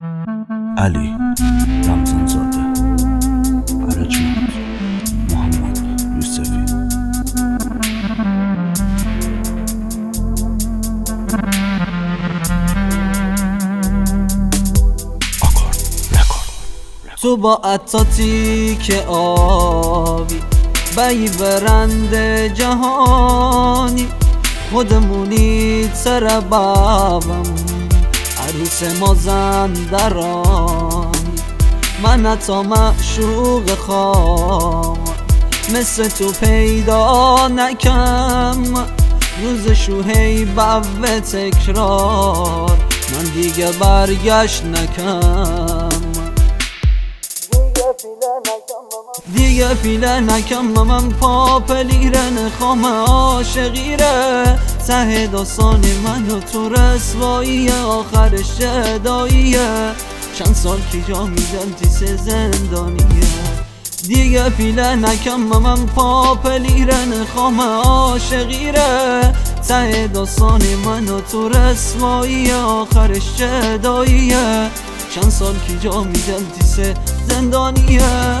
علی رمضان زاده، ارجمند محمد یوسفی. تو با اتاتیک آبی بی برند جهانی، خودمونی سر بابم عروس مازندرانی. من تا معشوق خام مثل تو پیدا نکم، روز شوهی بو تکرار من دیگه برگشت نکم. دیگه پیله نکم من پاپلیره نخوام عاشقیره. ته داستان من و تو رسوایی آخرش جداییه. چند سال که جا میدم تیس زندانیه. دیگه پیله نکم من پاپلیره نخوام عاشقیره. ته داستان من و تو رسوایی آخرش جداییه. چند سال که جا میدم تیس زندانیه.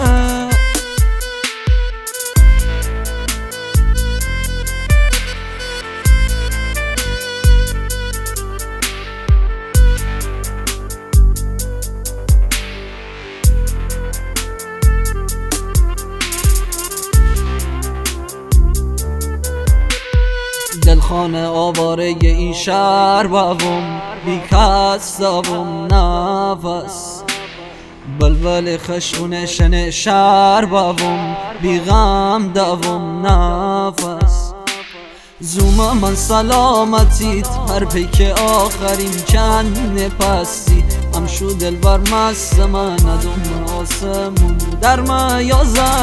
دلخانه آواره این شهر بابم، بی کس داوم نفس. بلبل خشون شن شهر بابم، بی غم داوم نفس. زوما من سلامتیت هر پیک آخرین کن پستی. هم شو دل بر مست من ندوم آسمون در ما یا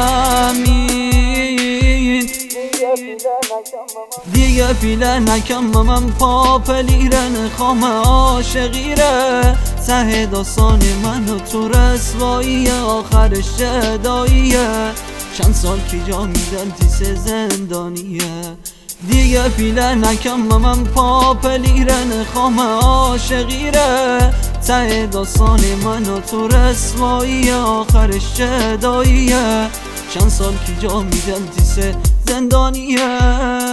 زمین. دیگه پیله نکم من پاپلیره نخوام عاشقیره. ته داستان من و تو رسوایی آخرش جداییه. چند سال که جا میدم تیس زندانیه. دیگه پیله نکم من پاپلیره نخوام عاشقیره. ته داستان من و تو رسوایی آخرش جداییه. چند سال که جا میدم تیس زندانیه.